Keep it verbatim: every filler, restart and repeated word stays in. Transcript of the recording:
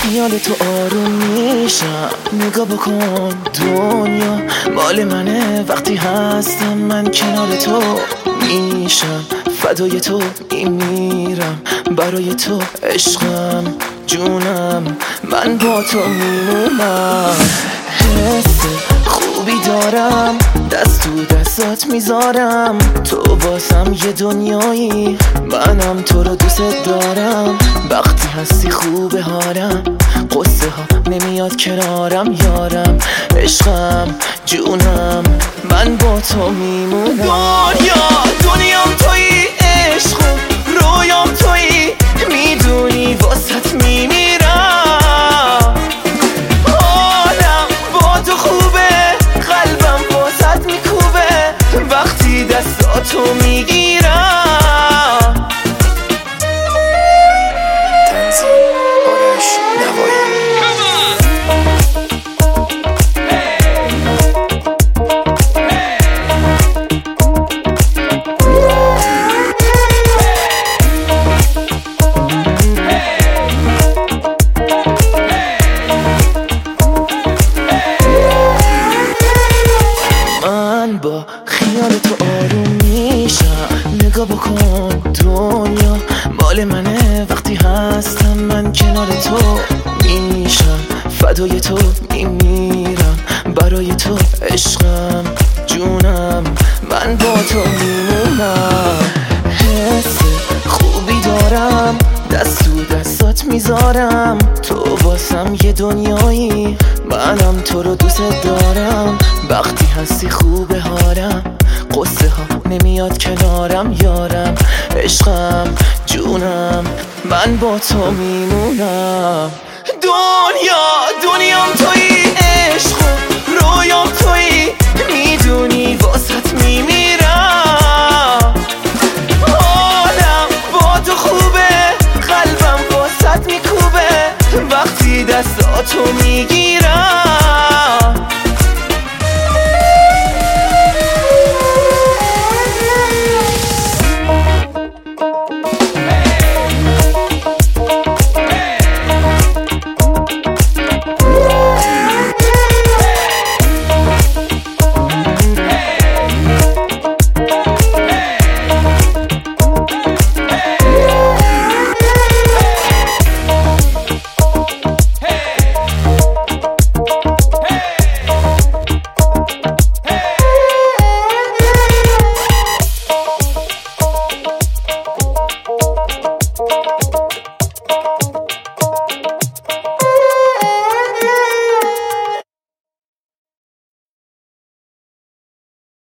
خیال تو آروم میشم. نگاه بکن دنیا مال منه، وقتی هستم من کنار تو میشم. فدای تو میمیرم، برای تو عشقم جونم، من با تو میمونم. حس خوبی دارم، دست تو دستات میذارم، تو واسم یه دنیایی، منم تو رو دوست دارم. وقتی هستی خوبه حالم، قصه ها نمیاد کنارم یارم، عشقم جونم، من با تو میمونم. دنیا دنیام تویی، عشقم رویام تویی، میدونی واسط میمیرم. حالم با تو خوبه، قلبم واسط میکوبه، وقتی دستاتو میگیرم. تنظیم آرش نوایی. با خیال تو آروم میشم. نگاه بکن دنیا مال منه، وقتی هستم من کنار تو میشم. فدای تو میمیرم، برای تو عشقم جونم، من با تو میمونم. حس خوبی دارم، دست تو دستات میذارم، تو واسم یه دنیایی، منم تو رو دوست دارم. وقتی هستی خوبه حالم، قصه ها نمیاد کنارم یارم، عشقم جونم، من با تو میمونم. دنیا دنیام تویی، عشقم رویام